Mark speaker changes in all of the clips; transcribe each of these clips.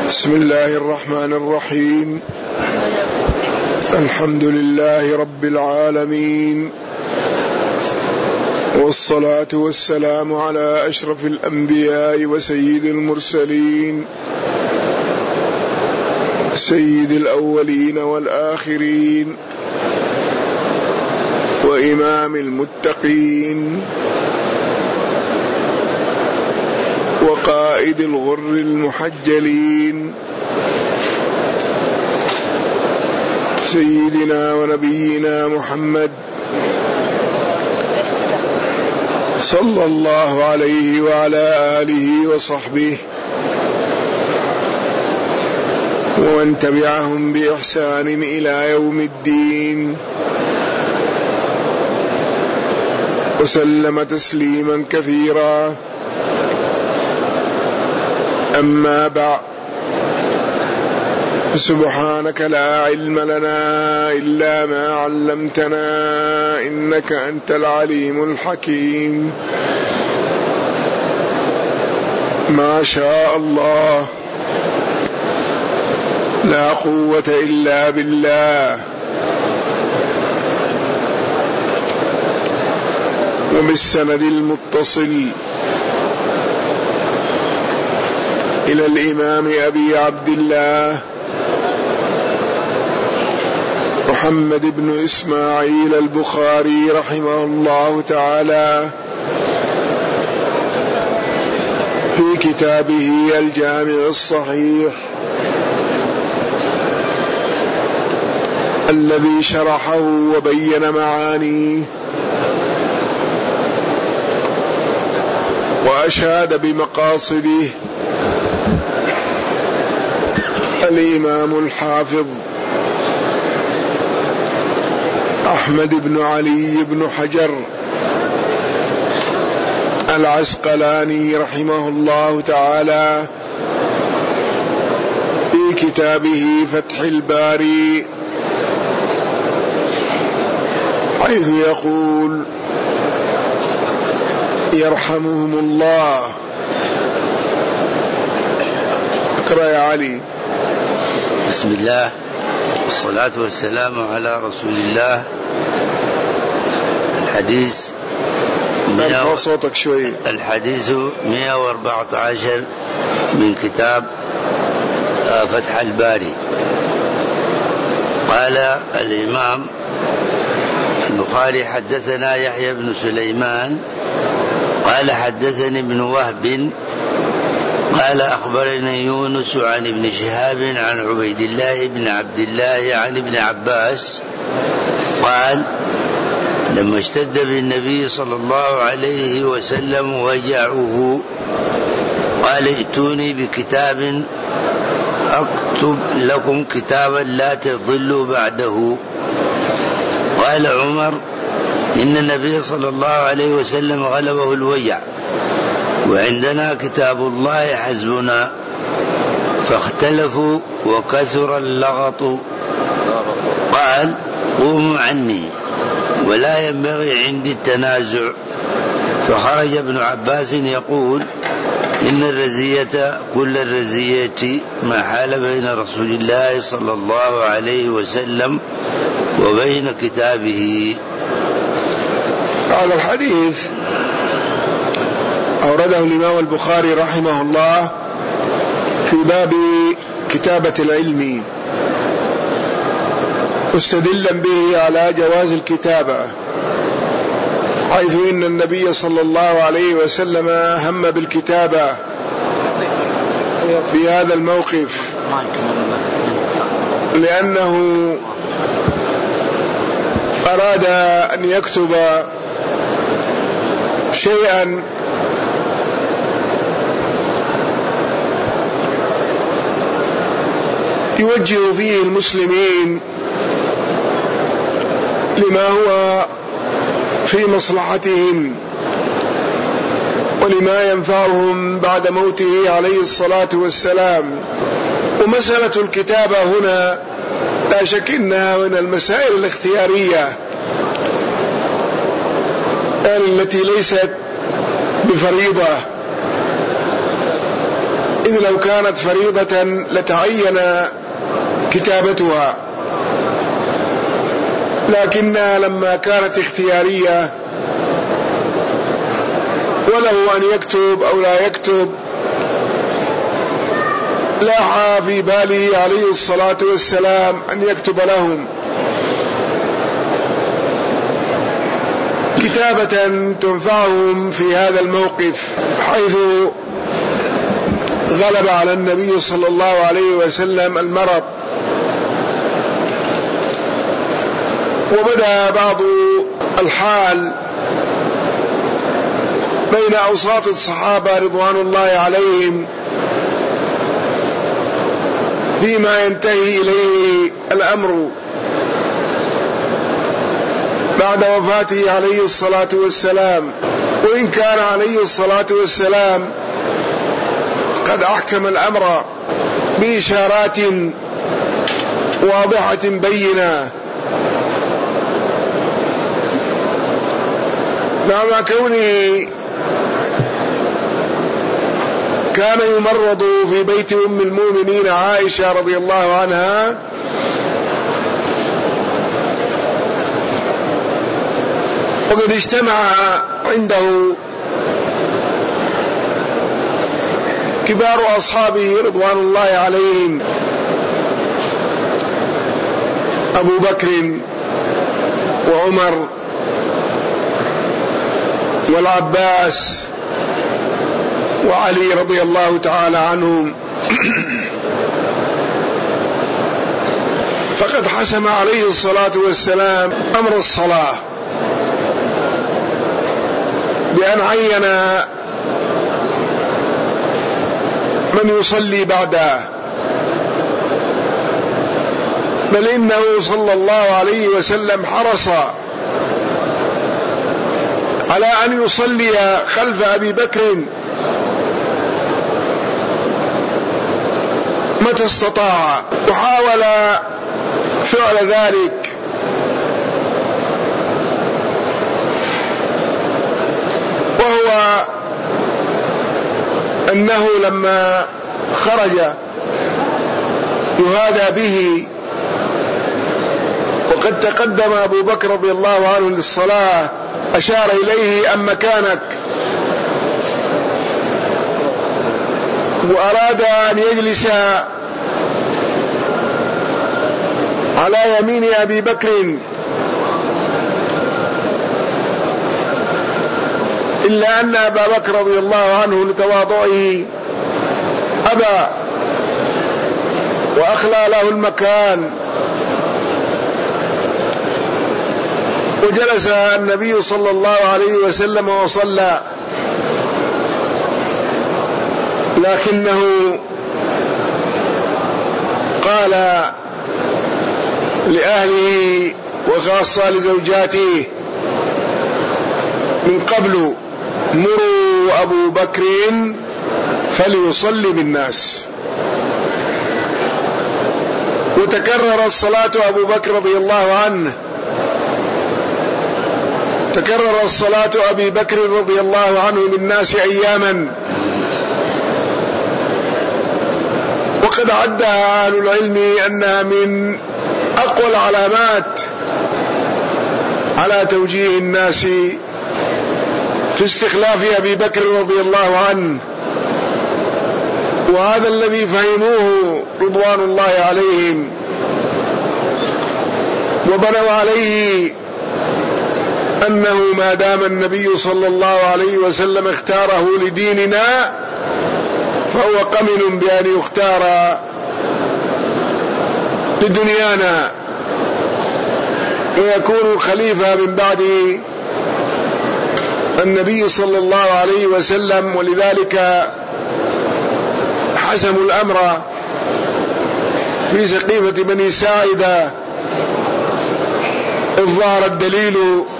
Speaker 1: بسم الله الرحمن الرحيم. الحمد لله رب العالمين، والصلاة والسلام على أشرف الأنبياء وسيد المرسلين، سيد الأولين والآخرين، وإمام المتقين، وقائد الغر المحجلين، سيدنا ونبينا محمد صلى الله عليه وعلى آله وصحبه ومن تبعهم بإحسان إلى يوم الدين، وسلم تسليما كثيرا. أما بعد، سبحانك لا علم لنا إلا ما علمتنا إنك أنت العليم الحكيم. ما شاء الله، لا قوة إلا بالله. وبالسند المتصل إلى الإمام أبي عبد الله محمد بن إسماعيل البخاري رحمه الله تعالى في كتابه الجامع الصحيح الذي شرحه وبين معانيه وأشاد بمقاصده الإمام الحافظ أحمد بن علي بن حجر العسقلاني رحمه الله تعالى في كتابه فتح الباري، حيث يقول يرحمهم الله. اقرأ يا علي.
Speaker 2: بسم الله والصلاة والسلام على رسول الله. الحديث
Speaker 1: صوتك شوي.
Speaker 2: الحديث 114 من كتاب فتح الباري. قال الإمام البخاري: حدثنا يحيى بن سليمان قال حدثني ابن وهب قال أخبرني يونس عن ابن شهاب عن عبيد الله بن عبد الله عن ابن عباس قال: لما اشتد بالنبي صلى الله عليه وسلم وجعه قال: ائتوني بكتاب أكتب لكم كتابا لا تضلوا بعده. قال عمر: إن النبي صلى الله عليه وسلم غلبه الوجع وعندنا كتاب الله حسبنا. فاختلفوا وكثر اللغط. قال: قوموا عني ولا ينبغي عندي التنازع. فخرج ابن عباس يقول: إن الرزية كل الرزية ما حال بين رسول الله صلى الله عليه وسلم وبين كتابه.
Speaker 1: هذا الحديث أورده الإمام البخاري رحمه الله في باب كتابة العلم، مستدلا به على جواز الكتابة، حيث إن النبي صلى الله عليه وسلم هم بالكتابة في هذا الموقف، لأنه أراد أن يكتب شيئا يوجه فيه المسلمين لما هو في مصلحتهم ولما ينفعهم بعد موته عليه الصلاة والسلام. ومسألة الكتابة هنا لا شك إنها من المسائل الاختيارية التي ليست بفريضة، إذ لو كانت فريضة لتعين كتابتها، لكنها لما كانت اختيارية وله أن يكتب أو لا يكتب، لاح في باله عليه الصلاة والسلام أن يكتب لهم كتابة تنفعهم في هذا الموقف، حيث غلب على النبي صلى الله عليه وسلم المرض، وبدأ بعض الحال بين أوساط الصحابة رضوان الله عليهم فيما ينتهي إليه الأمر بعد وفاته عليه الصلاة والسلام. وإن كان عليه الصلاة والسلام قد أحكم الأمر بإشارات واضحة بينة، مع كونه كان يمرض في بيت أم المؤمنين عائشة رضي الله عنها، وقد اجتمع عنده كبار أصحابه رضوان الله عليهم، أبو بكر وعمر والعباس وعلي رضي الله تعالى عنهم. فقد حسم عليه الصلاة والسلام أمر الصلاة بأن عين من يصلي بعده، بل إنه صلى الله عليه وسلم حرص على أن يصلي خلف أبي بكر متى استطاع، وحاول فعل ذلك، وهو أنه لما خرج يهادى به وقد تقدم أبو بكر رضي الله عنه للصلاة أشار إليه أم مكانك، وأراد أن يجلس على يمين أبي بكر، إلا أن أبا بكر رضي الله عنه لتواضعه أبى وأخلى له المكان، وجلس النبي صلى الله عليه وسلم وصلى، لكنه قال لأهله وخاصة لزوجاته من قبل: مروا أبو بكر فليصلي بالناس. وتكرر الصلاة أبو بكر رضي الله عنه، تكرر الصلاة أبي بكر رضي الله عنه بالناس أياما، وقد عدها أهل العلم أنها من أقوى العلامات على توجيه الناس في استخلاف أبي بكر رضي الله عنه، وهذا الذي فهموه رضوان الله عليهم وبنوا عليه، أنه ما دام النبي صلى الله عليه وسلم اختاره لديننا فهو قمن بأن يختار لدنيانا، ويكون خليفة من بعد النبي صلى الله عليه وسلم. ولذلك حسموا الأمر في سقيفة بني ساعدة إذ ظهر الدليل،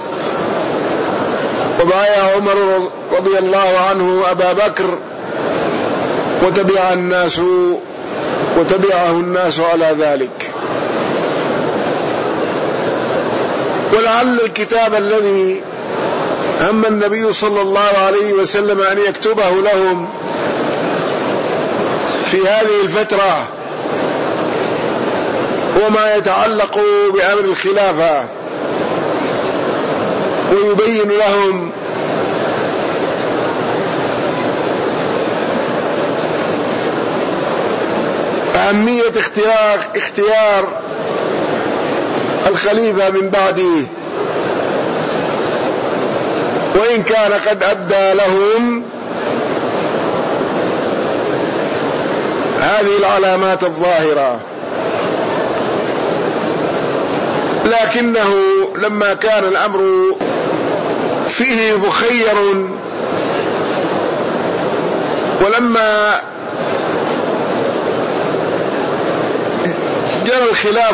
Speaker 1: وبايع عمر رضي الله عنه أبا بكر، وتبعه الناس على ذلك. ولعل الكتاب الذي هم النبي صلى الله عليه وسلم أن يكتبه لهم في هذه الفترة وما يتعلق بأمر الخلافة، ويبين لهم أهمية اختيار الخليفة من بعده، وإن كان قد أبدى لهم هذه العلامات الظاهرة، لكنه لما كان الأمر فيه مخير، ولما جرى الخلاف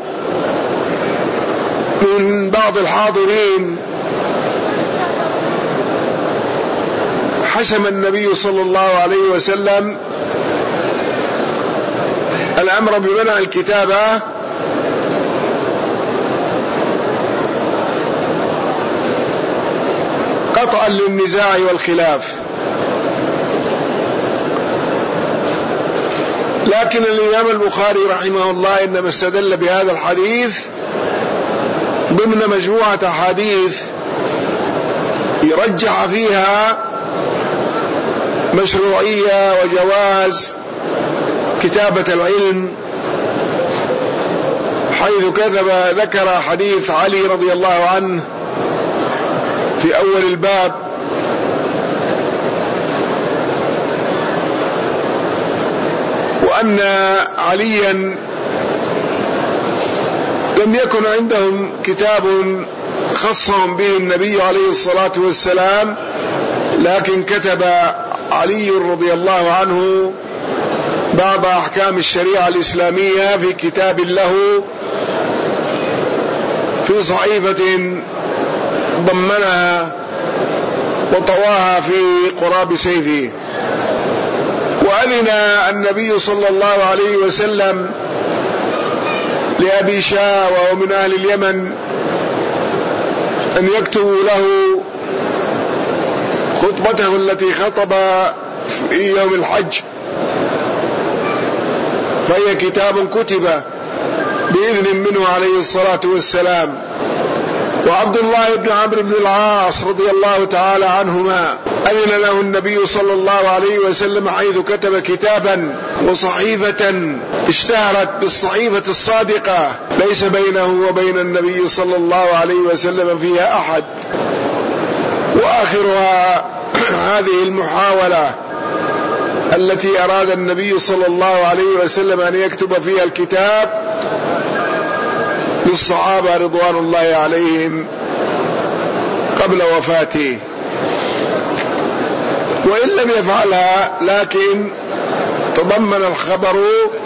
Speaker 1: من بعض الحاضرين، حسم النبي صلى الله عليه وسلم الأمر بمنع الكتابة قطعا للنزاع والخلاف. لكن الإمام البخاري رحمه الله إنما استدل بهذا الحديث ضمن مجموعة أحاديث يرجح فيها مشروعية وجواز كتابة العلم، حيث ذكر حديث علي رضي الله عنه في أول الباب، وأن عليا لم يكن عندهم كتاب خصهم به النبي عليه الصلاة والسلام، لكن كتب علي رضي الله عنه بعض أحكام الشريعة الإسلامية في كتاب له في صحيفة ضمنها وطواها في قراب سيفه. وأذن النبي صلى الله عليه وسلم لأبي شاه وهو من أهل اليمن أن يكتبوا له خطبته التي خطب في يوم الحج، فهي كتاب كتب بإذن منه عليه الصلاة والسلام. وعبد الله بن عمرو بن العاص رضي الله تعالى عنهما أذن له النبي صلى الله عليه وسلم حيث كتب كتابا وصحيفة اشتهرت بالصحيفة الصادقة ليس بينه وبين النبي صلى الله عليه وسلم فيها أحد. وآخرها هذه المحاولة التي أراد النبي صلى الله عليه وسلم أن يكتب فيها الكتاب للصحابة رضوان الله عليهم قبل وفاته، وإن لم يفعلها لكن تضمن الخبر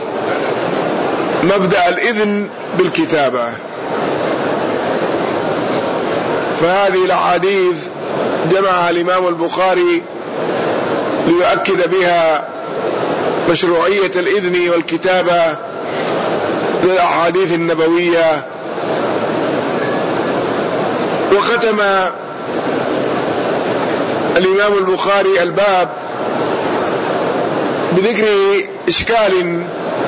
Speaker 1: مبدأ الإذن بالكتابة. فهذه الأحاديث جمعها الإمام البخاري ليؤكد بها مشروعية الإذن والكتابة للأحاديث النبوية. وختم الإمام البخاري الباب بذكر إشكال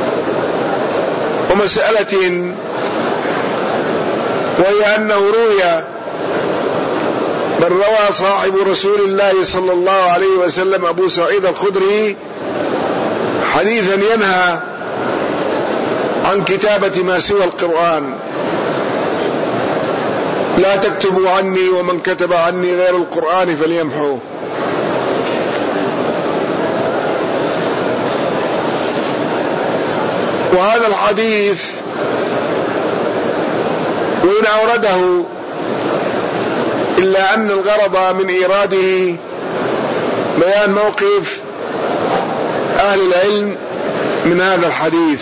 Speaker 1: ومسألة، وهي أنه روى صاحب رسول الله صلى الله عليه وسلم أبو سعيد الخدري حديثا ينهى عن كتابة ما سوى القرآن: لا تكتبوا عني ومن كتب عني غير القرآن فليمحوه. وهذا الحديث وإن أورده إلا أن الغرض من إيراده بيان موقف أهل العلم من هذا الحديث.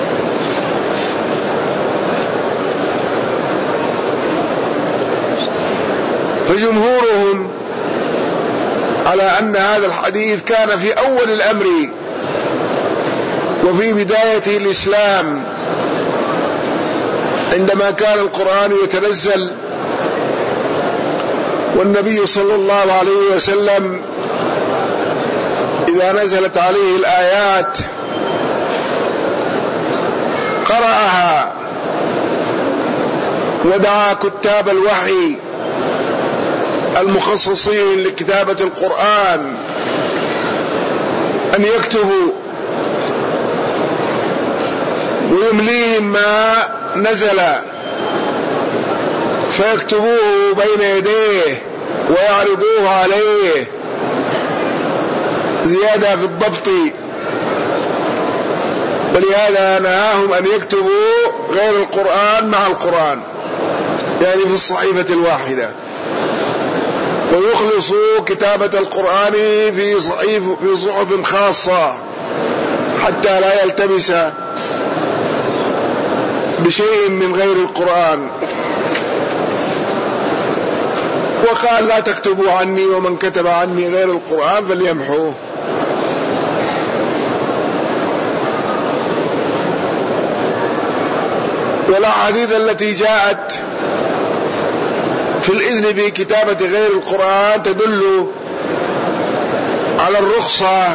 Speaker 1: فجمهورهم على أن هذا الحديث كان في أول الأمر وفي بداية الإسلام، عندما كان القرآن يتنزل والنبي صلى الله عليه وسلم إذا إذا نزلت عليه الآيات قرأها ودعا كتاب الوحي المخصصين لكتابة القرآن أن يكتبوا ويمليهم ما نزل فيكتبوه بين يديه ويعرضوه عليه زيادة في الضبط، ولهذا نهاهم أن يكتبوا غير القرآن مع القرآن، يعني في الصحيفة الواحدة، ويخلصوا كتابة القرآن في صحف خاصة حتى لا يلتبس بشيء من غير القرآن. وقال لا تكتبوا عني ومن كتب عني غير القرآن فليمحوه. والأحاديث التي جاءت في الإذن بكتابة غير القرآن تدل على الرخصة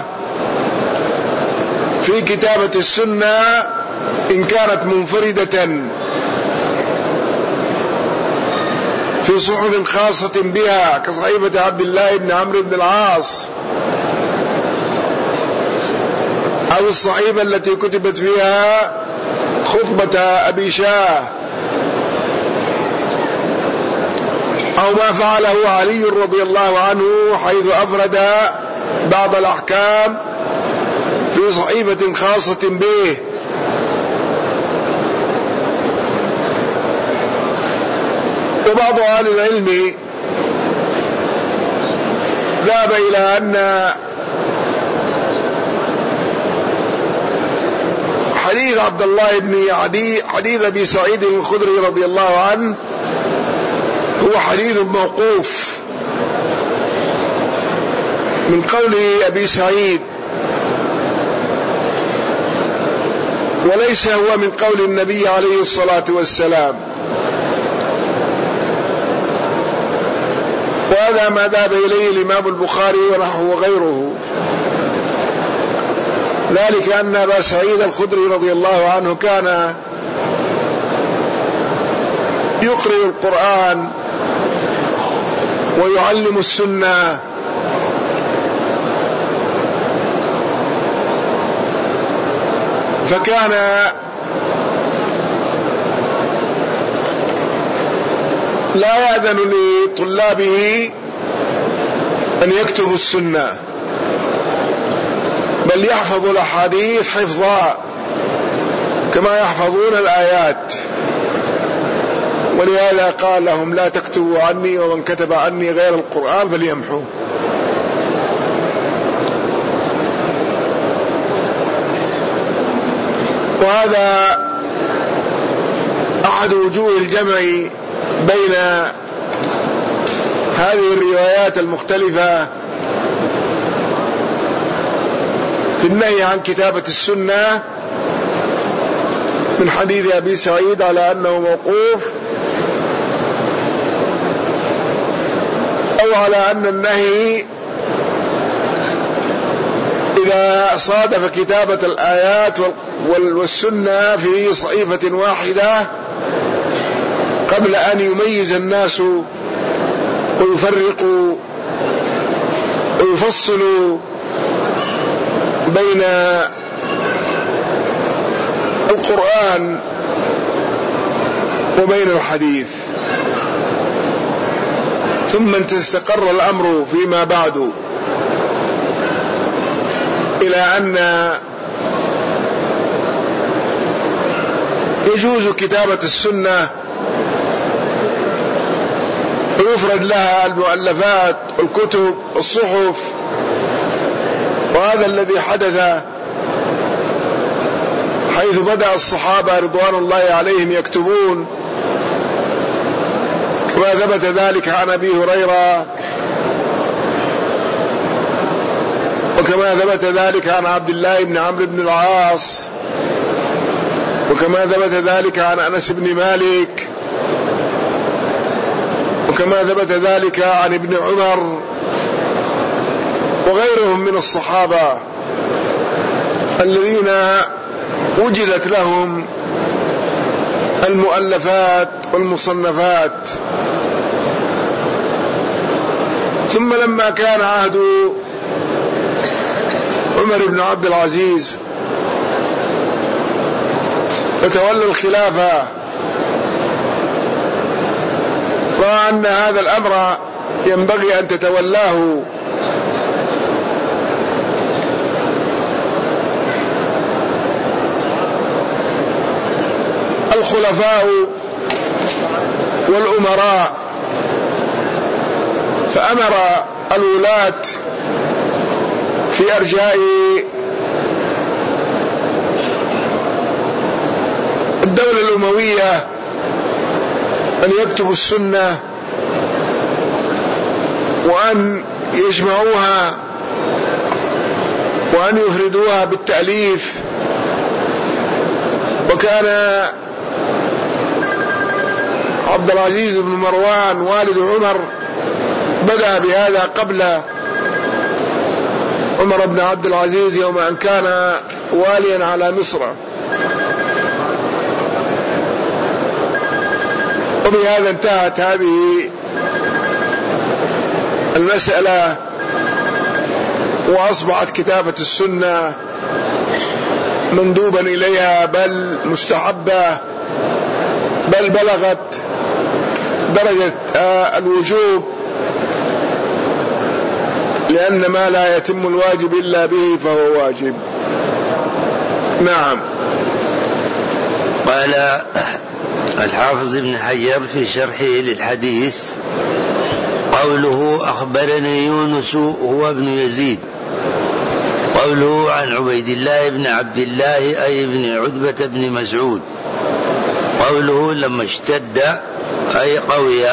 Speaker 1: في كتابة السنة إن كانت منفردة في صحف خاصة بها كصحيفة عبد الله بن عمرو بن العاص، أو الصحيفة التي كتبت فيها خطبة أبي شاه، أو ما فعله علي رضي الله عنه حيث أفرد بعض الأحكام في صحيفة خاصة به. وبعض أهل العلم ذهب إلى أن حديث عبد الله بن حديث أبي سعيد الخدري رضي الله عنه هو حديث موقوف من قول أبي سعيد، وليس هو من قول النبي عليه الصلاة والسلام، وهذا ما ذهب إليه الإمام البخاري ونحوه وغيره، ذلك أن أبا سعيد الخدري رضي الله عنه كان يقرئ القرآن ويعلم السنة، فكان لا يأذن لطلابه أن يكتبوا السنة، بل يحفظوا الأحاديث حفظا كما يحفظون الآيات، ولهذا قال لهم لا تكتبوا عني ومن كتب عني غير القرآن فليمحوه. وهذا أحد وجوه الجمع بين هذه الروايات المختلفة في النهي عن كتابة السنة من حديث أبي سعيد على أنه موقوف، أو على أن النهي إذا صادف كتابة الآيات والسنة في صحيفة واحدة قبل أن يميز الناس ويفرقوا ويفصلوا بين القرآن وبين الحديث، ثم استقر الأمر فيما بعد إلى أن يجوز كتابة السنة ويفرد لها المؤلفات والكتب والصحف، وهذا الذي حدث حيث بدأ الصحابة رضوان الله عليهم يكتبون، كما ثبت ذلك عن أبي هريرة، وكما ثبت ذلك عن عبد الله بن عمرو بن العاص، وكما ثبت ذلك عن أنس بن مالك، وكما ثبت ذلك عن ابن عمر وغيرهم من الصحابة الذين وجدت لهم المؤلفات والمصنفات. ثم لما كان عهد عمر بن عبد العزيز وتولى الخلافة، رأى أن هذا الأمر ينبغي أن تتولاه الخلفاء والأمراء، فأمر الولاة في أرجاء الدولة الأموية أن يكتبوا السنة وأن يجمعوها وأن يفردوها بالتأليف. وكان عبد العزيز بن مروان والد عمر بدأ بهذا قبل عمر بن عبد العزيز يوم أن كان واليا على مصر. وبهذا انتهت هذه المسألة، وأصبحت كتابة السنة مندوبا إليها بل مستحبة، بل بلغت درجة الوجوب، لأن ما لا يتم الواجب إلا به فهو واجب. نعم.
Speaker 2: قال الحافظ ابن حجر في شرحه للحديث: قوله أخبرني يونس هو ابن يزيد، قوله عن عبيد الله بن عبد الله أي ابن عتبة بن مسعود، قوله لما اشتد أي قوي،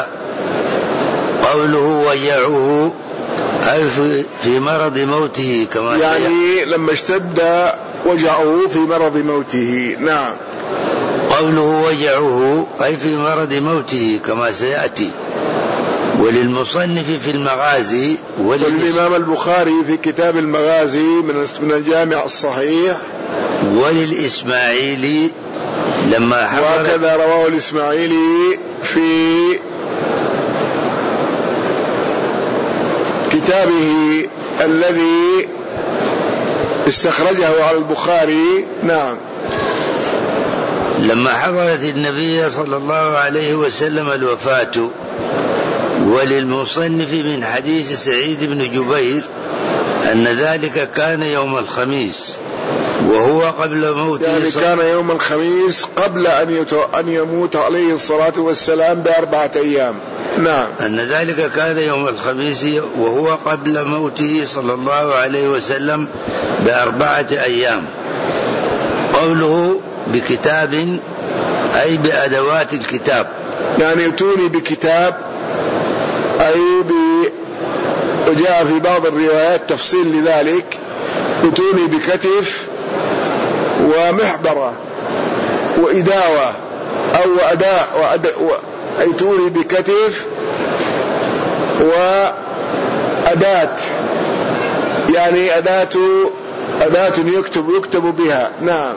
Speaker 2: قوله وجعه أي في مرض موته كما
Speaker 1: يعني لما اشتد وجعه في مرض موته. نعم.
Speaker 2: قوله وجعه أي في مرض موته كما سيأتي. وللمصنف في المغازي
Speaker 1: والإمام البخاري في كتاب المغازي من الجامع الصحيح،
Speaker 2: وللإسماعيلي لما حضر،
Speaker 1: وكذا رواه الإسماعيلي في كتابه الذي استخرجه على البخاري. نعم.
Speaker 2: لما حضرت النبي صلى الله عليه وسلم الوفاة. وللمصنف من حديث سعيد بن جبير أن ذلك كان يوم الخميس وهو قبل موته،
Speaker 1: يعني كان يوم الخميس قبل أن يموت عليه الصلاة والسلام ب4 أيام. نعم.
Speaker 2: أن ذلك كان يوم الخميس وهو قبل موته صلى الله عليه وسلم ب4 أيام. قوله بكتاب أي بأدوات الكتاب،
Speaker 1: يعني يأتوني بكتاب، أي وجاء في بعض الروايات تفصيل لذلك، يأتوني بكتف ومحبرة وإداوة أو أداء، يأتوني بكتف وأداة، يعني أداة يكتب بها. نعم.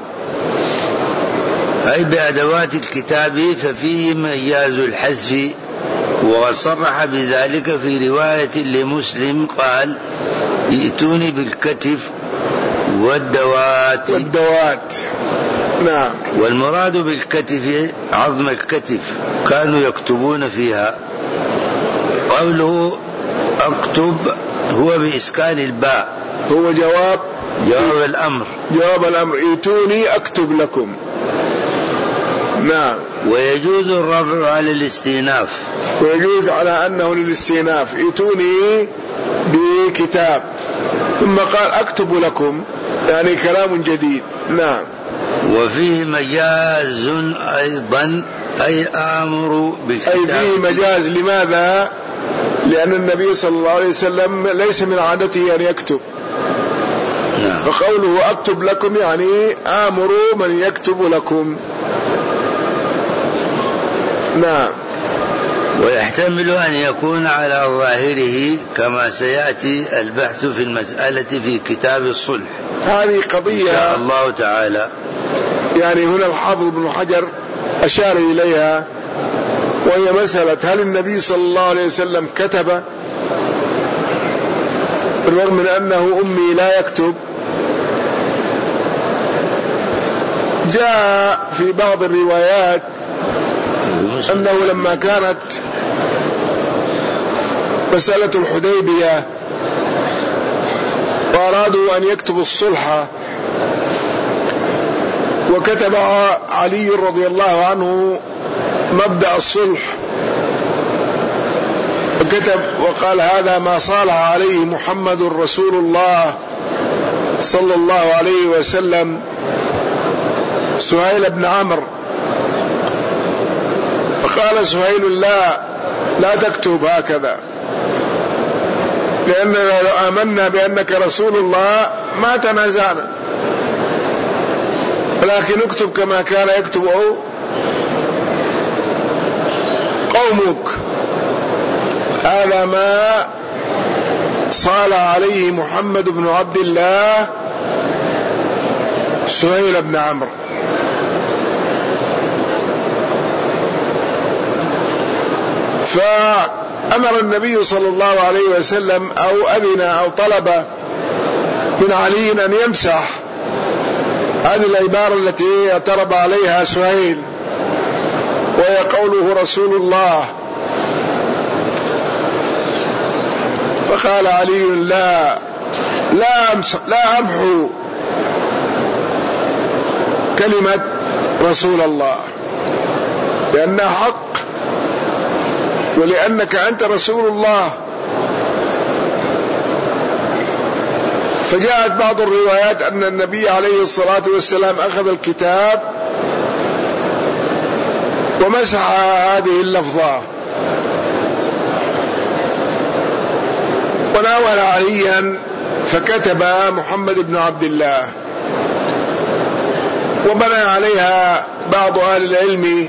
Speaker 2: أي بأدوات الكتاب، ففيه مجاز الحذف، وصرح بذلك في رواية لمسلم قال: ائتوني بالكتف والدوات.
Speaker 1: نعم.
Speaker 2: والمراد بالكتف عظم الكتف، كانوا يكتبون فيها. قوله أكتب هو بإسكان الباء،
Speaker 1: هو جواب الأمر، ائتوني أكتب لكم. نعم.
Speaker 2: ويجوز الرفع على الاستئناف،
Speaker 1: ويجوز على أنه للاستئناف، ائتوني بكتاب ثم قال أكتب لكم، يعني كلام جديد. نعم.
Speaker 2: وفيه مجاز أيضا أي آمر بالكتاب،
Speaker 1: أي فيه مجاز. لماذا؟ لأن النبي صلى الله عليه وسلم ليس من عادته أن يكتب.
Speaker 2: نعم.
Speaker 1: فقوله أكتب لكم يعني آمر من يكتب لكم. نعم.
Speaker 2: ويحتمل أن يكون على ظاهره كما سيأتي البحث في المسألة في كتاب الصلح.
Speaker 1: هذه قضية
Speaker 2: إن شاء الله تعالى.
Speaker 1: يعني هنا الحافظ ابن حجر أشار إليها، وهي مسألة هل النبي صلى الله عليه وسلم كتب بالرغم من أنه أمي لا يكتب؟ جاء في بعض الروايات أنه لما كانت مسألة الحديبية وأرادوا أن يكتبوا الصلح، وكتب علي رضي الله عنه مبدأ الصلح، وكتب وقال هذا ما صالح عليه محمد رسول الله صلى الله عليه وسلم سهيل بن عمرو، فقال سهيل لا تكتب هكذا، لأننا لو آمنا بأنك رسول الله ما تنازعنا، ولكن اكتب كما كان يكتبه قومك، هذا ما صالح عليه محمد بن عبد الله سهيل بن عمرو. فأمر النبي صلى الله عليه وسلم أو أذن أو طلب من علي أن يمسح هذه العبارة التي اعترض عليها سهيل، وهي قوله رسول الله. فقال علي لا أمحو كلمة رسول الله لأنها حق، ولأنك أنت رسول الله. فجاءت بعض الروايات أن النبي عليه الصلاة والسلام أخذ الكتاب ومسح هذه اللفظة وناول عليا فكتب محمد بن عبد الله، وبنى عليها بعض أهل العلم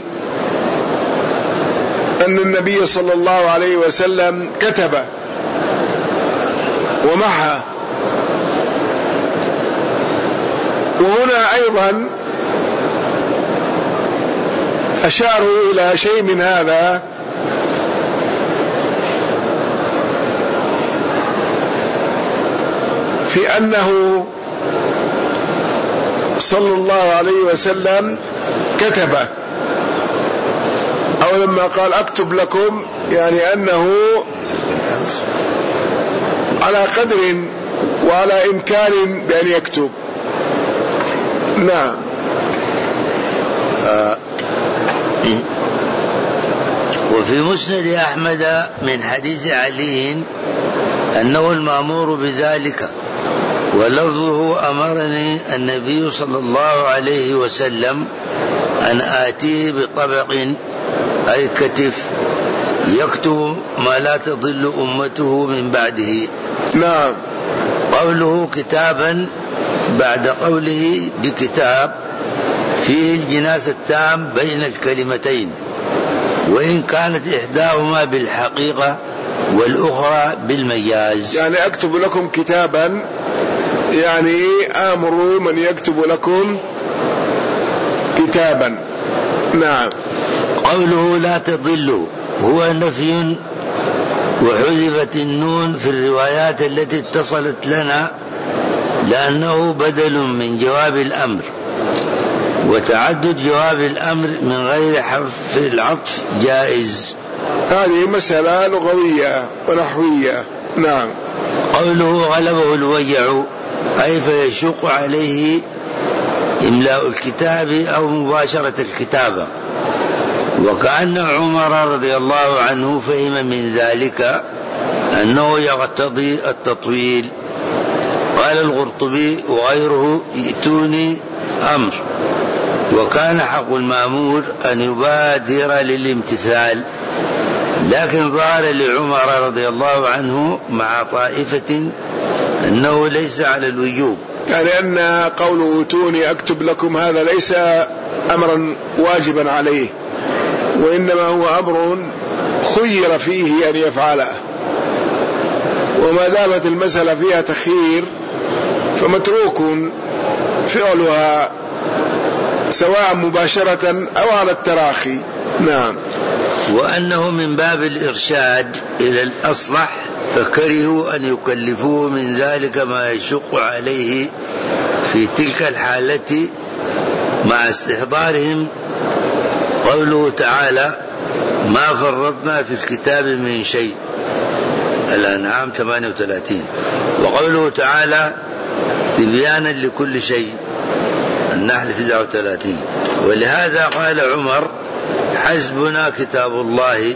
Speaker 1: أن النبي صلى الله عليه وسلم كتب ومحى. وهنا أيضا أشاروا إلى شيء من هذا، في أنه صلى الله عليه وسلم كتب، أو لما قال أكتب لكم يعني أنه على قدر وعلى إمكان بأن يكتب. نعم.
Speaker 2: وفي مسند أحمد من حديث علي أنه المأمور بذلك، ولفظه أمرني النبي صلى الله عليه وسلم أن آتيه بطبق أي كتف يكتب ما لا تضل أمته من بعده.
Speaker 1: نعم.
Speaker 2: قوله كتابا بعد قوله بكتاب فيه الجناس التام بين الكلمتين، وإن كانت إحداهما بالحقيقة والأخرى بالمجاز.
Speaker 1: يعني أكتب لكم كتابا يعني آمر من يكتب لكم كتابا. نعم.
Speaker 2: قوله لا تضلوا هو نفي، وحذفت النون في الروايات التي اتصلت لنا لأنه بدل من جواب الأمر، وتعدد جواب الأمر من غير حرف العطف جائز.
Speaker 1: هذه مسألة لغوية ونحوية. نعم.
Speaker 2: قوله غلبه الوجع أي فيشق عليه إملاء الكتاب أو مباشرة الكتابة، وكأن عمر رضي الله عنه فهم من ذلك أنه يقتضي التطويل. قال القرطبي وغيره ائتوني أمر، وكان حق المأمور أن يبادر للامتثال، لكن ظهر لعمر رضي الله عنه مع طائفة أنه ليس على الوجوب،
Speaker 1: يعني أن قوله ائتوني أكتب لكم هذا ليس أمرا واجبا عليه، وإنما هو أمر خير فيه أن يفعله، وما دامت المسألة فيها تخيير فمتروك فعلها سواء مباشرة أو على التراخي. نعم.
Speaker 2: وأنه من باب الإرشاد إلى الأصلح، فكرهوا أن يكلفوه من ذلك ما يشق عليه في تلك الحالة، مع استحضارهم قوله تعالى: ما فرطنا في الكتاب من شيء، الأنعام 38. وقوله تعالى: تبيانا لكل شيء، النحل 39. ولهذا قال عمر: حسبنا كتاب الله.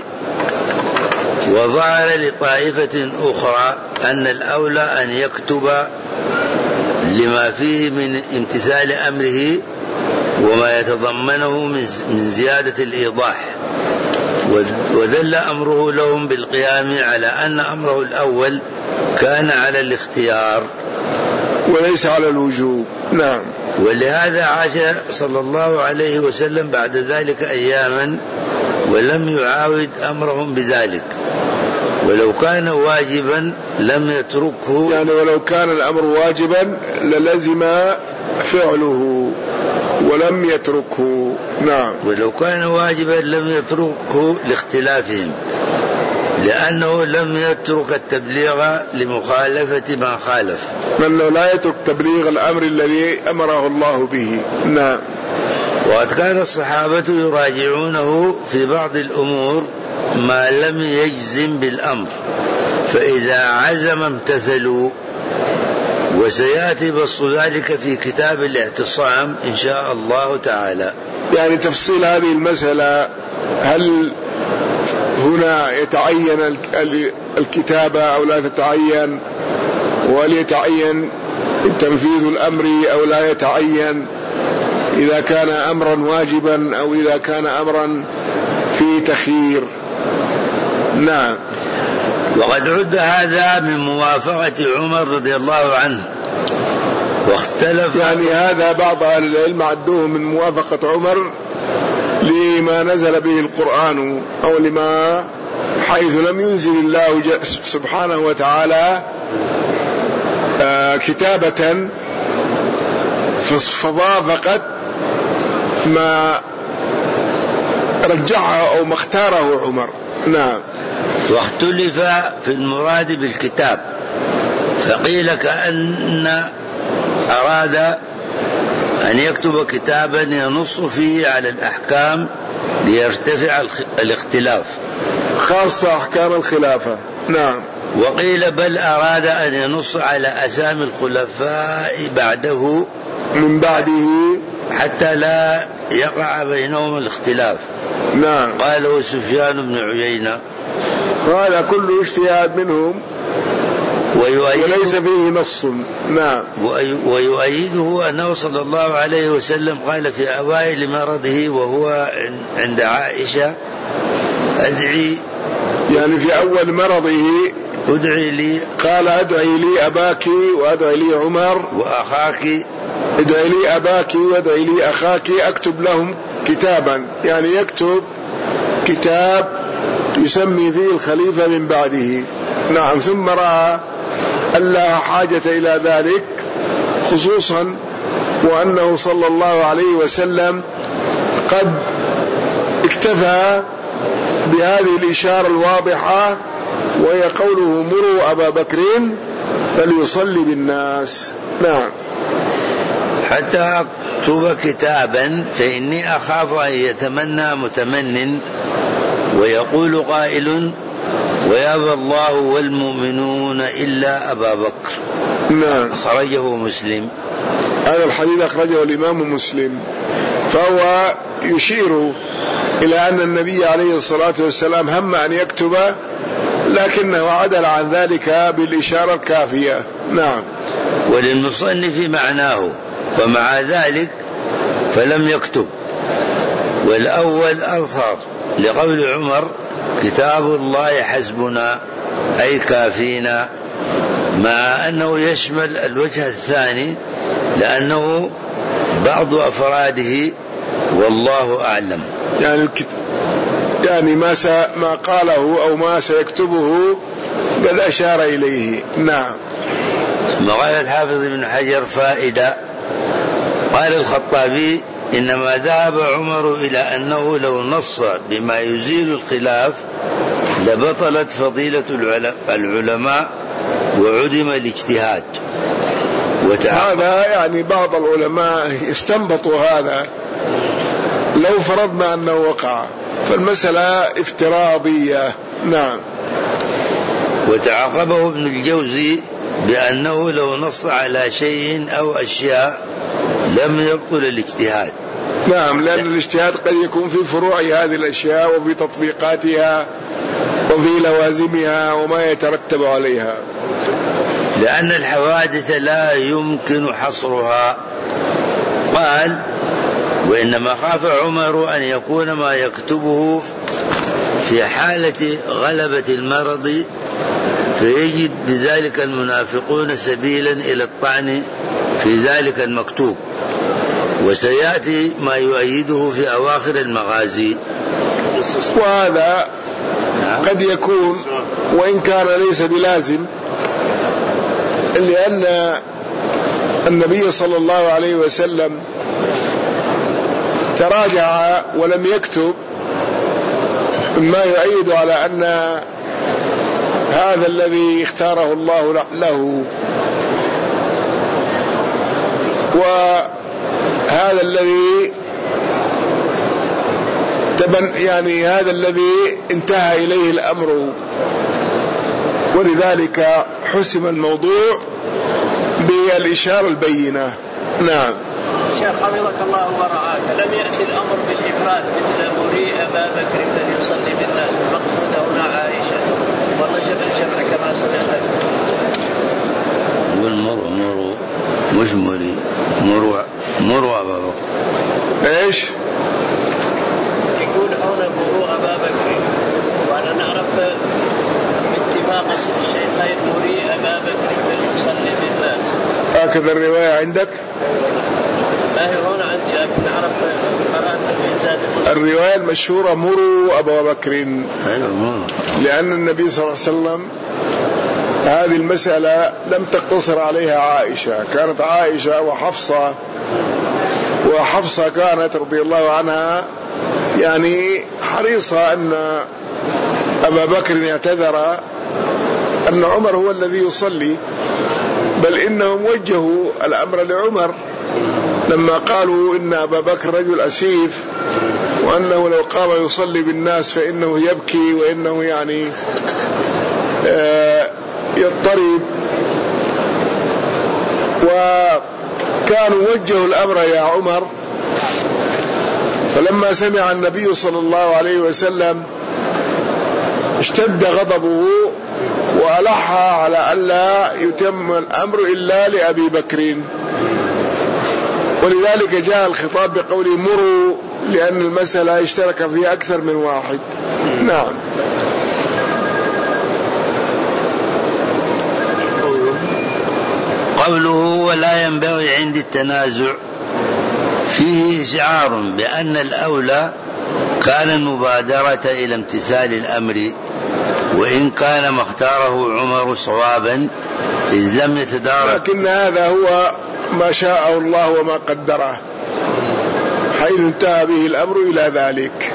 Speaker 2: وظهر لطائفة أخرى أن الأولى أن يكتب لما فيه من امتثال أمره وما يتضمنه من زيادة الإيضاح، وذل أمره لهم بالقيام على أن أمره الأول كان على الاختيار
Speaker 1: وليس على الوجوب. نعم.
Speaker 2: ولهذا عاش صلى الله عليه وسلم بعد ذلك أياما ولم يعاود أمرهم بذلك، ولو كان واجبا لم يتركه،
Speaker 1: يعني ولو كان الأمر واجبا للزم فعله ولم يتركه. نعم.
Speaker 2: ولو كان واجبا لم يتركه لاختلافهم، لأنه لم يترك التبليغ لمخالفة ما خالف،
Speaker 1: من لا يترك تبليغ الأمر الذي أمره الله به. نعم.
Speaker 2: وقد كان الصحابة يراجعونه في بعض الأمور ما لم يجزم بالأمر، فإذا عزم امتثلوا، وسيأتي بسط ذلك في كتاب الاعتصام إن شاء الله تعالى.
Speaker 1: يعني تفصيل هذه المسألة، هل هنا يتعين الكتابة أو لا تتعين، وهل يتعين تنفيذ الأمر أو لا يتعين، إذا كان أمرا واجبا أو إذا كان أمرا في تخيير. نعم.
Speaker 2: وقد عد هذا من موافقة عمر رضي الله عنه، واختلف،
Speaker 1: يعني هذا بعض أهل العلم عدوه من موافقة عمر لما نزل به القرآن، أو لما حيث لم ينزل الله سبحانه وتعالى كتابة فوافقت ما رجحه أو ما اختاره عمر. نعم.
Speaker 2: واختلف في المراد بالكتاب، فقيل كأن أراد أن يكتب كتابا ينص فيه على الأحكام ليرتفع الاختلاف،
Speaker 1: خاصة أحكام الخلافة. نعم.
Speaker 2: وقيل بل أراد أن ينص على أسامي الخلفاء بعده
Speaker 1: من بعده
Speaker 2: حتى لا يقع بينهم الاختلاف.
Speaker 1: نعم.
Speaker 2: قاله سفيان بن عيينة.
Speaker 1: قال كل اجتهاد منهم وليس فيه نص. نعم.
Speaker 2: ويؤيده أنه صلى الله عليه وسلم قال في أوائل مرضه وهو عند عائشة: أدعي،
Speaker 1: يعني في أول مرضه
Speaker 2: ادعي لي،
Speaker 1: قال: أدعي لي أباك وأدعي لي عمر
Speaker 2: وأخاك،
Speaker 1: ادعي لي أباك وادعي لي أخاك أكتب لهم كتابا، يعني يكتب كتاب يسمي فيه الخليفة من بعده. نعم. ثم رأى أن لا حاجة إلى ذلك، خصوصا وأنه صلى الله عليه وسلم قد اكتفى بهذه الإشارة الواضحة، وهي قوله: مروا أبا بكر فليصلي بالناس. نعم.
Speaker 2: حتى أكتب كتابا فإني أخاف أن يتمنى متمن ويقول قائل: ويابى الله والمؤمنون إلا أبا بكر.
Speaker 1: نعم.
Speaker 2: أخرجه مسلم.
Speaker 1: هذا الحديث أخرجه الإمام مسلم، فهو يشير إلى أن النبي عليه الصلاة والسلام هم أن يكتب، لكنه عدل عن ذلك بالإشارة الكافية. نعم.
Speaker 2: وللمصنف معناه، ومع ذلك فلم يكتب. والأول أظهر لقول عمر: كتاب الله حسبنا، أي كافينا، مع أنه يشمل الوجه الثاني لأنه بعض أفراده، والله أعلم.
Speaker 1: يعني يعني ما قاله أو ما سيكتبه قد أشار إليه. نعم.
Speaker 2: وقال الحافظ ابن حجر فائدة. قال الخطابي إنما ذهب عمر إلى أنه لو نص بما يزيل الخلاف لبطلت فضيلة العلماء وعدم الاجتهاد.
Speaker 1: هذا يعني بعض العلماء استنبطوا هذا لو فرضنا أنه وقع، فالمسألة افتراضية. نعم.
Speaker 2: وتعقبه ابن الجوزي بأنه لو نص على شيء أو أشياء لم يبطل الاجتهاد.
Speaker 1: نعم، لأن الاجتهاد قد يكون في فروع هذه الأشياء وفي تطبيقاتها وفي لوازمها وما يترتب عليها،
Speaker 2: لأن الحوادث لا يمكن حصرها. قال وإنما خاف عمر أن يكون ما يكتبه في حالة غلبة المرض فيجد بذلك المنافقون سبيلا إلى الطعن في ذلك المكتوب، وسيأتي ما يؤيده في أواخر المغازي.
Speaker 1: وهذا قد يكون وإن كان ليس بلازم، لأن النبي صلى الله عليه وسلم تراجع ولم يكتب مما يؤيد على أن هذا الذي اختاره الله له، وهذا الذي يعني هذا الذي انتهى إليه الأمر، ولذلك حسم الموضوع بالإشارة البينة. نعم.
Speaker 3: شيخ حفظك الله ورعاك، لم يأتي الأمر بالإفراد مثل مريء أبا بكر فليصلي بالناس، المقصود هنا عائشة والنجم الجمع كما سمعت.
Speaker 2: مروا مش مري مروا أبا بكر.
Speaker 1: إيش؟
Speaker 3: يقول هنا مروا أبا بكر، وأنا نعرف اتفاق الشيخين مريء أبا بكر فليصلي بالناس.
Speaker 1: هكذا الرواية عندك؟
Speaker 3: ما هي هنا عندي، لكن نعرف قرأت في زاد المسلم
Speaker 1: الرواية المشهورة مروا أبا بكر، لأن النبي صلى الله عليه وسلم هذه المسألة لم تقتصر عليها عائشة، كانت عائشة وحفصة كانت رضي الله عنها يعني حريصة أن أبا بكر يعتذر أن عمر هو الذي يصلي، بل إنهم وجهوا الأمر لعمر لما قالوا إن أبا بكر رجل أسيف، وأنه لو قام يصلي بالناس فإنه يبكي وإنه يعني يضطرب، وكانوا وجهوا الأمر يا عمر. فلما سمع النبي صلى الله عليه وسلم اشتد غضبه وألح على ألا يتم الأمر إلا لأبي بكر، ولذلك جاء الخطاب بقول مروا، لأن المسألة اشترك فيها أكثر من واحد. نعم.
Speaker 2: قوله ولا ينبغي عند التنازع فيه إشعار بأن الأولى كان المبادرة إلى امتثال الأمر، وإن كان ما اختاره عمر صوابا إذ لم يتدارك،
Speaker 1: لكن هذا هو ما شاءه الله وما قدره، حيث انتهى به الأمر إلى ذلك.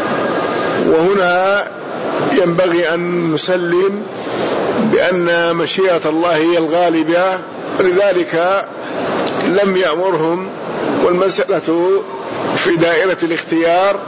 Speaker 1: وهنا ينبغي أن نسلم بأن مشيئة الله هي الغالبة، ولذلك لم يأمرهم، والمسألة في دائرة الاختيار،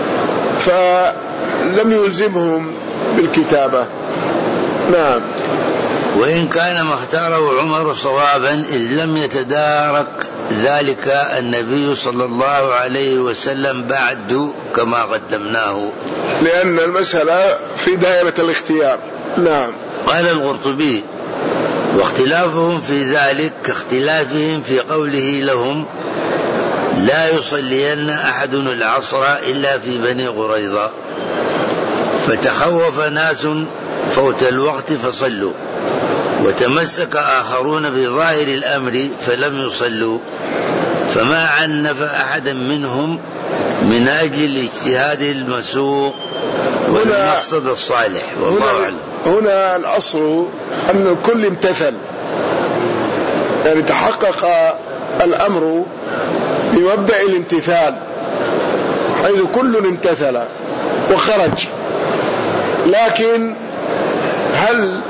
Speaker 1: فلم يلزمهم بالكتابة. نعم.
Speaker 2: وإن كان ما اختاره عمر صوابا إذ لم يتدارك ذلك النبي صلى الله عليه وسلم بعد كما قدمناه،
Speaker 1: لأن المسألة في دائرة الاختيار. نعم.
Speaker 2: قال القرطبي واختلافهم في ذلك كاختلافهم في قوله لهم لا يصلين أحد العصر إلا في بني قريظة، فتخوف ناس فوت الوقت فصلوا، وتمسك آخرون بظاهر الأمر فلم يصلوا، فما عنف أحدا منهم من أجل الاجتهاد المسوق والمقصد الصالح، والله أعلم.
Speaker 1: هنا الأصل أن الكل امتثل، يعني تحقق الأمر بمبدأ الامتثال حيث كل امتثل وخرج. لكن هل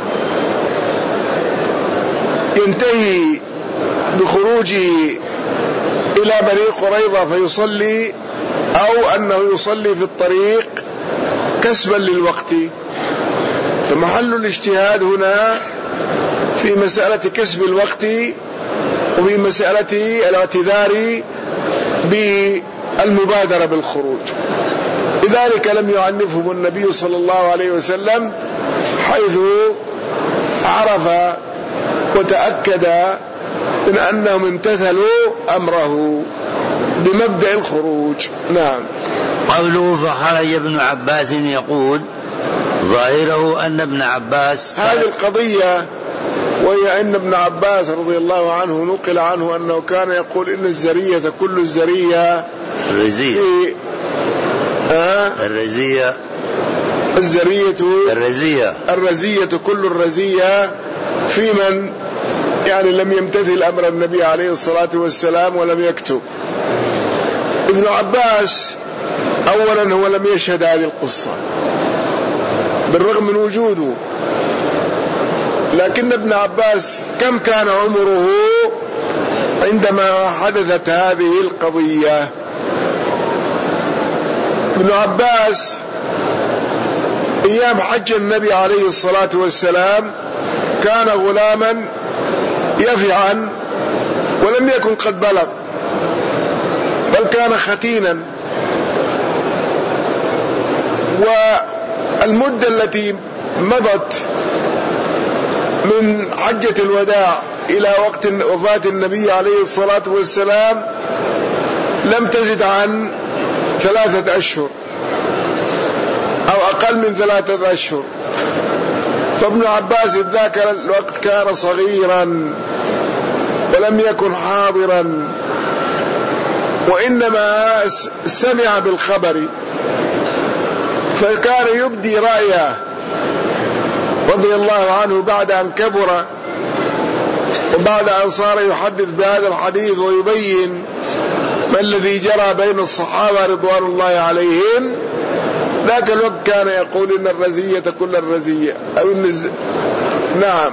Speaker 1: ينتهي بخروجه إلى بني قريظة فيصلي، أو أنه يصلي في الطريق كسبا للوقت؟ فمحل الاجتهاد هنا في مسألة كسب الوقت وفي مسألة الاعتذار بالمبادرة بالخروج. لذلك لم يعنفهم النبي صلى الله عليه وسلم، حيث عرف وتأكد من أنهم امتثلوا أمره بمبدأ الخروج. نعم.
Speaker 2: قوله فخرج ابن عباس يقول ظاهره أن ابن عباس
Speaker 1: هذه القضية، وهي أن ابن عباس رضي الله عنه نقل عنه أنه كان يقول إن الزرية كل الزرية
Speaker 2: الرزية
Speaker 1: كل الرزية في من يعني لم يمتثل أمر النبي عليه الصلاة والسلام ولم يكتب. ابن عباس أولا هو لم يشهد هذه القصة بالرغم من وجوده، لكن ابن عباس كم كان عمره عندما حدثت هذه القضية؟ ابن عباس أيام حج النبي عليه الصلاة والسلام كان غلاما يفعا ولم يكن قد بلغ، بل كان ختينا. والمدة التي مضت من حجة الوداع إلى وقت وفاة النبي عليه الصلاة والسلام لم تزد عن 3 أشهر أو أقل من 3 أشهر. فابن عباس في ذاك الوقت كان صغيرا ولم يكن حاضرا، وإنما سمع بالخبر، فكان يبدي رأيه رضي الله عنه بعد أن كبر وبعد أن صار يحدث بهذا الحديث ويبين ما الذي جرى بين الصحابة رضوان الله عليهم. ذاك الوقت كان يقول إن الرزية كل الرزية أو نعم.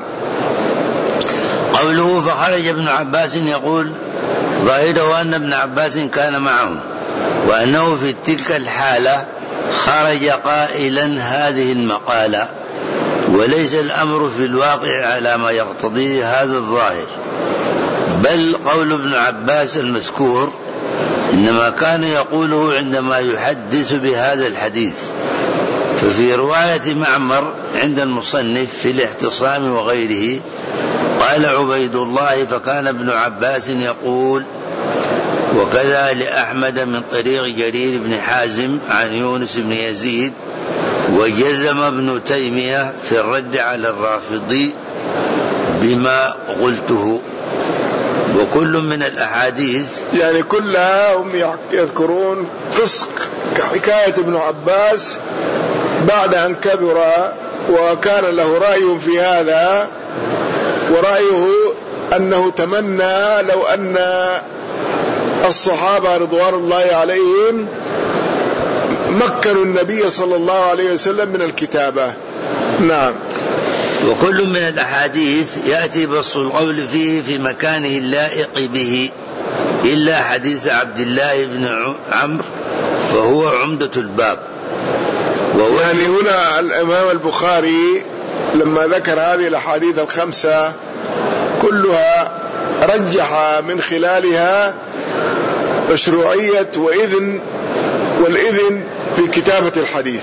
Speaker 2: قوله فخرج ابن عباس يقول ظاهره أن ابن عباس كان معهم، وأنه في تلك الحالة خرج قائلا هذه المقالة، وليس الأمر في الواقع على ما يقتضيه هذا الظاهر، بل قول ابن عباس المذكور إنما كان يقوله عندما يحدث بهذا الحديث. ففي رواية معمر عند المصنف في الاعتصام وغيره قال عبيد الله فكان ابن عباس يقول، وكذا لأحمد من طريق جرير بن حازم عن يونس بن يزيد، وجزم ابن تيمية في الرد على الرافضي بما قلته. وكل من الأحاديث
Speaker 1: يعني كلها هم يذكرون قصة حكاية ابن عباس بعد أن كبر وكان له رأي في هذا، ورأيه أنه تمنى لو أن الصحابة رضوان الله عليهم مكنوا النبي صلى الله عليه وسلم من الكتابة. نعم.
Speaker 2: وكل من الأحاديث يأتي بسط القول فيه في مكانه اللائق به، إلا حديث عبد الله بن عمرو فهو عمدة الباب.
Speaker 1: يعني هنا الإمام البخاري لما ذكر هذه الأحاديث الخمسة كلها رجح من خلالها مشروعية والإذن في كتابة الحديث.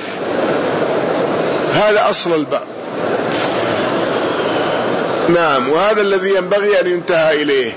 Speaker 1: هذا أصل الباب. نعم. وهذا الذي ينبغي أن ينتهى إليه.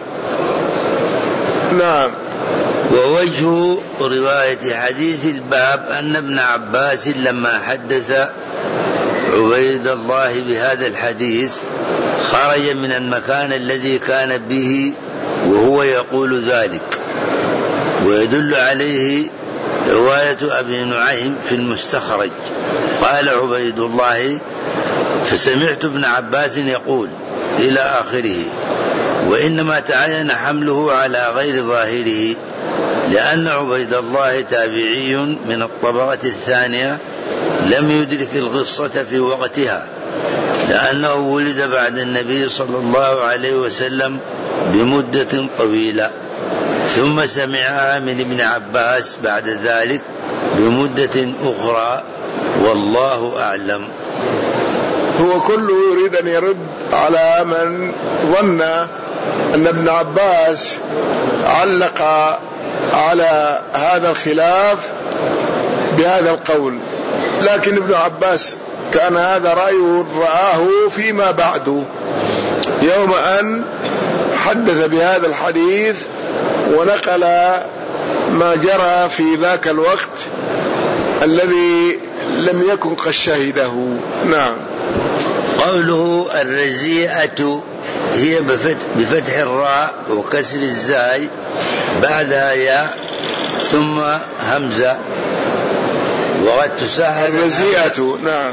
Speaker 1: نعم.
Speaker 2: ووجه رواية حديث الباب أن ابن عباس لما حدث عبيد الله بهذا الحديث خرج من المكان الذي كان به وهو يقول ذلك، ويدل عليه رواية أبي نعيم في المستخرج. قال عبيد الله: فسمعت ابن عباس يقول إلى آخره، وإنما تعين حمله على غير ظاهره، لأن عبيد الله تابعي من الطبقة الثانية لم يدرك القصة في وقتها، لأنه ولد بعد النبي صلى الله عليه وسلم بمدة طويلة، ثم سمعها من ابن عباس بعد ذلك بمدة أخرى، والله أعلم.
Speaker 1: هو كله يريد أن يرد على من ظن أن ابن عباس علق على هذا الخلاف بهذا القول، لكن ابن عباس كان هذا رأيه رآه فيما بعد، يوم أن حدث بهذا الحديث ونقل ما جرى في ذاك الوقت الذي لم يكن قد شهده. نعم.
Speaker 2: قوله الرزيئة هي بفتح الراء وكسر الزاي بعدها ياء ثم همزة، وقد تسهل
Speaker 1: الرزيئة. نعم.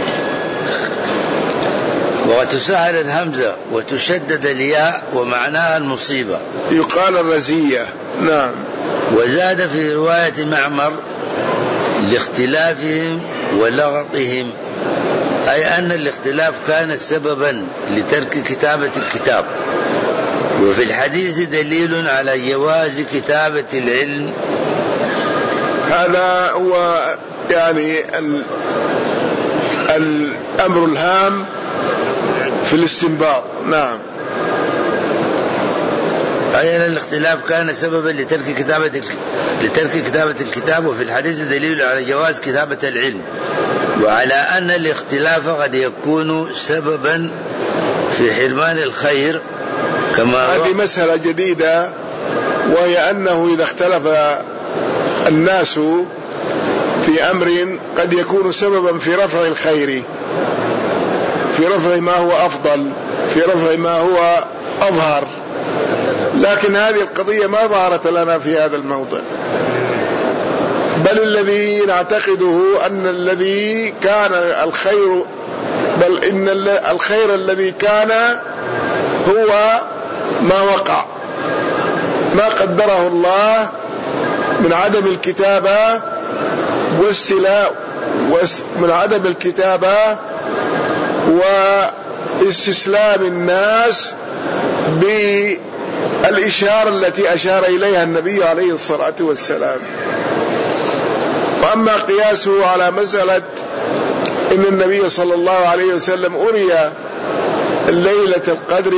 Speaker 2: وقد تسهل الهمزة وتشدد الياء ومعناها المصيبة،
Speaker 1: يقال الرزية. نعم.
Speaker 2: وزاد في رواية معمر لاختلافهم ولغطهم، أي أن الاختلاف كان سببا لترك كتابة الكتاب. وفي الحديث دليل على جواز كتابة العلم.
Speaker 1: هذا هو يعني الأمر الهام في الاستنباط. نعم.
Speaker 2: أي أن الاختلاف كان سببا لترك كتابة الكتاب. وفي الحديث دليل على جواز كتابة العلم، وعلى أن الاختلاف قد يكون سببا في حرمان الخير، كما
Speaker 1: هذه مسألة جديدة، وهي أنه إذا اختلف الناس في أمر قد يكون سببا في رفع الخير، في رفع ما هو أفضل، في رفع ما هو أظهر، لكن هذه القضية ما ظهرت لنا في هذا الموضع، بل الذي نعتقده أن الذي كان الخير، بل إن الخير الذي كان هو ما وقع، ما قدره الله من عدم الكتابة واستيلاء، من عدم الكتابة واستسلام الناس بالإشارة التي أشار إليها النبي عليه الصلاة والسلام. وأما قياسه على مسألة إن النبي صلى الله عليه وسلم أري ليلة القدر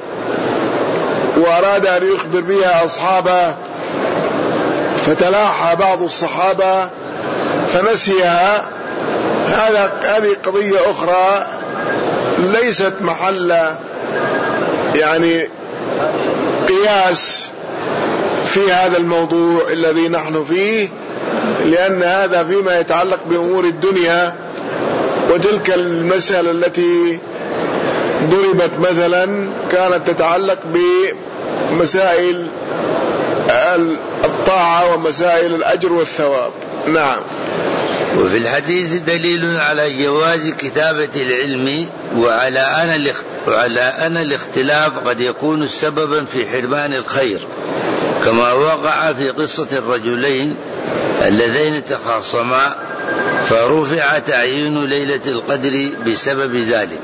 Speaker 1: وأراد أن يخبر بها أصحابه، فتلاحى بعض الصحابة فنسيها، هذه قضية أخرى ليست محل يعني قياس في هذا الموضوع الذي نحن فيه، لأن هذا فيما يتعلق بأمور الدنيا، وتلك المسألة التي ضربت مثلا كانت تتعلق بمسائل الطاعة ومسائل الأجر والثواب. نعم.
Speaker 2: وفي الحديث دليل على جواز كتابة العلم، وعلى أن الاختلاف قد يكون سببا في حرمان الخير، كما وقع في قصة الرجلين اللذين تخاصما فرفع تعيين ليلة القدر بسبب ذلك.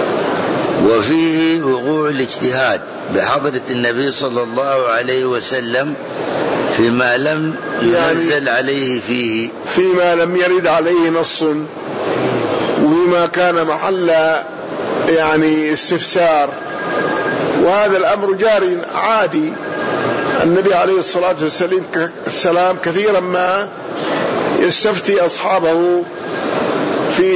Speaker 2: وفيه وقوع الاجتهاد بحضرة النبي صلى الله عليه وسلم فيما لم ينزل عليه فيه،
Speaker 1: فيما لم يرد عليه نص، وما كان محل يعني استفسار، وهذا الأمر جاري عادي. النبي عليه الصلاة والسلام كثيرا ما يستفتي أصحابه في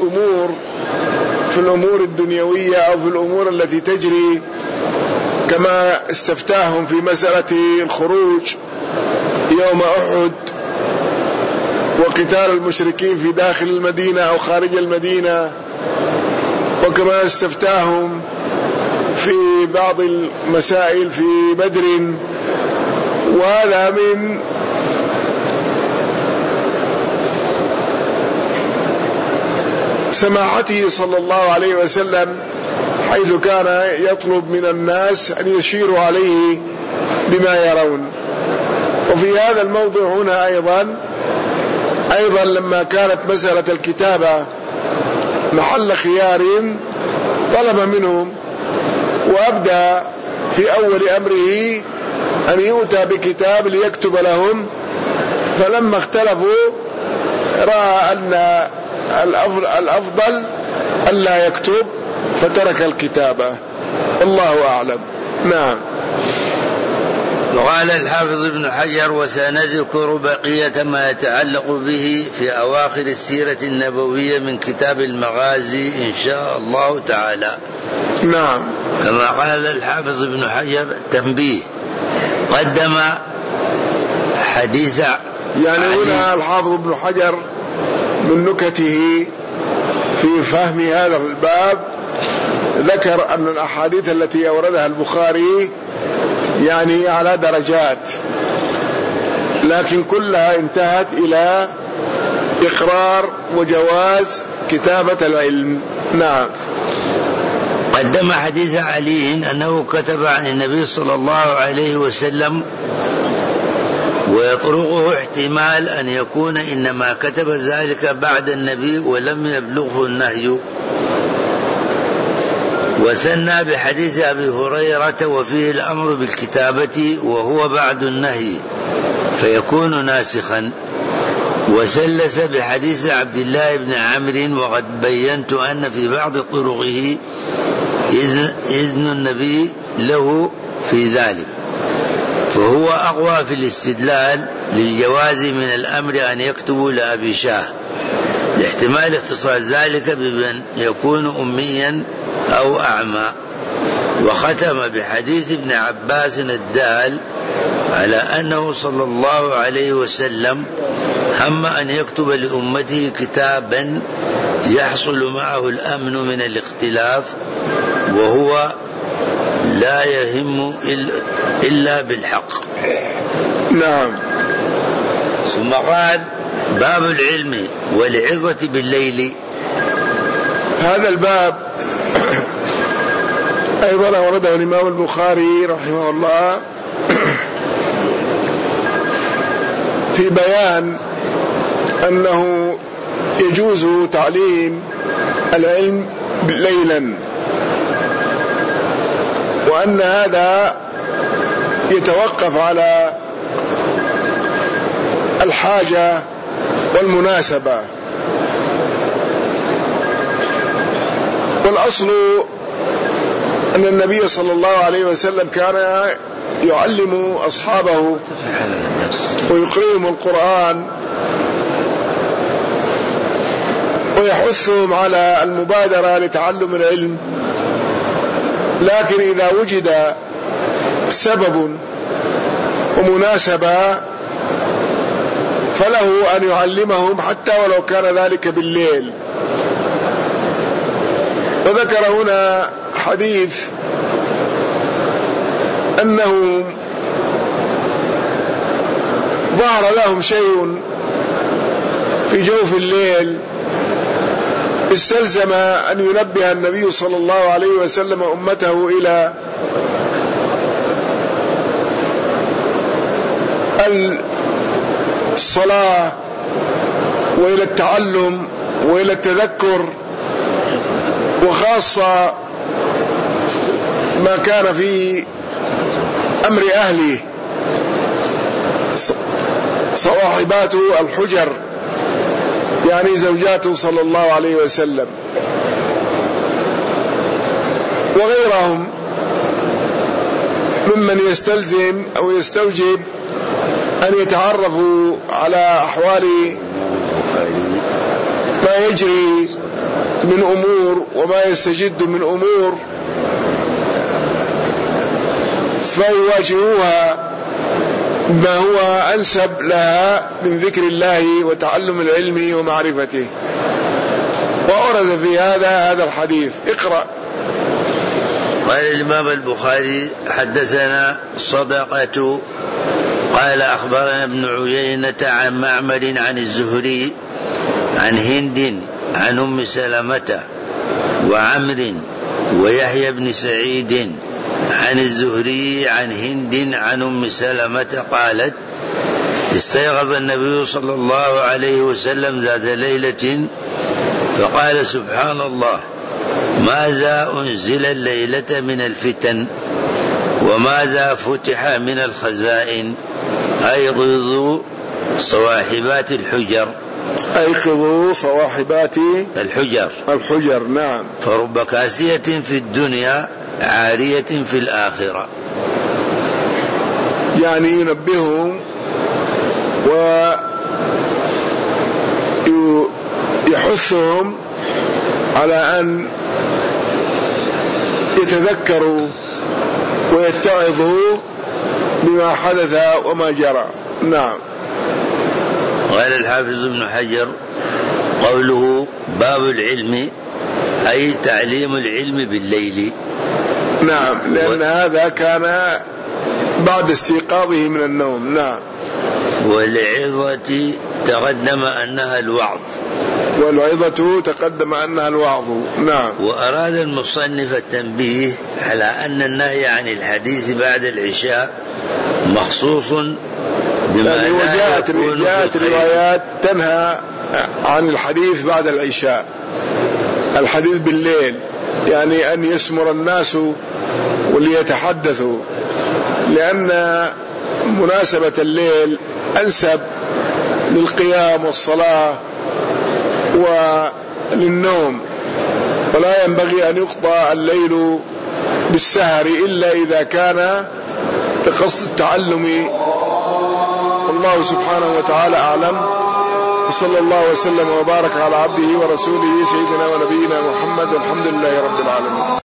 Speaker 1: الأمور الدنيوية أو في الأمور التي تجري، كما استفتاهم في مسألة الخروج يوم أحد وقتال المشركين في داخل المدينة أو خارج المدينة، وكما استفتاهم في بعض المسائل في بدر. وهذا من سماحته صلى الله عليه وسلم، حيث كان يطلب من الناس أن يشيروا عليه بما يرون. وفي هذا الموضع هنا أيضا لما كانت مسألة الكتابة محل خيار طلب منهم وأبدأ في أول أمره أن يؤتى بكتاب ليكتب لهم، فلما اختلفوا رأى أن الأفضل ألا يكتب فترك الكتابة، الله أعلم. نعم.
Speaker 2: وقال الحافظ ابن حجر: وسنذكر بقية ما يتعلق به في أواخر السيرة النبوية من كتاب المغازي إن شاء الله تعالى.
Speaker 1: نعم.
Speaker 2: كما قال الحافظ ابن حجر: تنبيه، قدم حديث
Speaker 1: يعني هنا الحافظ ابن حجر من نكته في فهم هذا الباب ذكر أن الأحاديث التي أوردها البخاري يعني على درجات، لكن كلها انتهت إلى إقرار وجواز كتابة العلم. نعم.
Speaker 2: قدم حديث علي أنه كتب عن النبي صلى الله عليه وسلم، ويطرقه احتمال أن يكون إنما كتب ذلك بعد النبي ولم يبلغه النهي. وثنى بحديث أبي هريرة وفيه الأمر بالكتابة وهو بعد النهي فيكون ناسخا. وسلس بحديث عبد الله بن عمرو، وقد بينت أن في بعض طرقه إذن النبي له في ذلك، فهو أقوى في الاستدلال للجواز من الأمر أن يكتبوا لأبي شاه، لاحتمال اختصاص ذلك بمن يكون أميا أو أعمى. وختم بحديث ابن عباس الدال على أنه صلى الله عليه وسلم هم أن يكتب لأمته كتابا يحصل معه الأمن من الاختلاف، وهو لا يهم إلا بالحق.
Speaker 1: نعم.
Speaker 2: ثم قال: باب العلم والعظة بالليل.
Speaker 1: هذا الباب أيضا ورده الإمام البخاري رحمه الله في بيان أنه يجوز تعليم العلم ليلا، وأن هذا يتوقف على الحاجة والمناسبة. والأصل أن النبي صلى الله عليه وسلم كان يعلم أصحابه ويقرئهم القرآن ويحثهم على المبادرة لتعلم العلم، لكن إذا وجد سبب ومناسبة فله أن يعلمهم حتى ولو كان ذلك بالليل. وذكر هنا حديث أنه ظهر لهم شيء في جوف الليل استلزم أن ينبه النبي صلى الله عليه وسلم أمته إلى الصلاة وإلى التعلم وإلى التذكر، وخاصة ما كان في أمر أهله صواحبات الحجر، يعني زوجاته صلى الله عليه وسلم وغيرهم ممن يستلزم أو يستوجب أن يتعرفوا على أحوال ما يجري من أمور وما يستجد من أمور فيواجهوها ما هو أنسب لها من ذكر الله وتعلم العلم ومعرفته. وأورد في هذا الحديث. اقرأ.
Speaker 2: قال الإمام البخاري: حدثنا صدقة قال أخبرنا ابن عيينة عن معمر عن الزهري عن هند عن أم سلمة وعمر ويحيى بن سعيد عن الزهري عن هند عن أم سلمة قالت: استيقظ النبي صلى الله عليه وسلم ذات ليلة فقال: سبحان الله، ماذا أنزل الليلة من الفتن وماذا فتح من الخزائن؟ أيقظوا صواحبات الحجر.
Speaker 1: أيقظوا صواحبات
Speaker 2: الحجر.
Speaker 1: نعم.
Speaker 2: فرب كاسية في الدنيا عارية في الآخرة.
Speaker 1: يعني ينبههم ويحثهم على أن يتذكروا ويتعظوا بما حدث وما جرى. نعم.
Speaker 2: قال الحافظ ابن حجر: قوله باب العلم أي تعليم العلم بالليل.
Speaker 1: نعم، لأن هذا كان بعد استيقاظه من النوم. نعم.
Speaker 2: والعظة تقدم أنها الوعظ.
Speaker 1: نعم.
Speaker 2: وأراد المصنف التنبيه على أن النهي عن الحديث بعد العشاء مخصوص بما
Speaker 1: يعني وجاءت روايات تنهى عن الحديث بعد العشاء، الحديث بالليل، يعني أن يسمر الناس وليتحدثوا، لأن مناسبة الليل أنسب للقيام والصلاة وللنوم، ولا ينبغي أن يقضى الليل بالسهر إلا إذا كان بقصد التعلم. الله سبحانه وتعالى أعلم، وصلى الله وسلم وبارك على عبده ورسوله سيدنا ونبينا محمد، والحمد لله رب العالمين.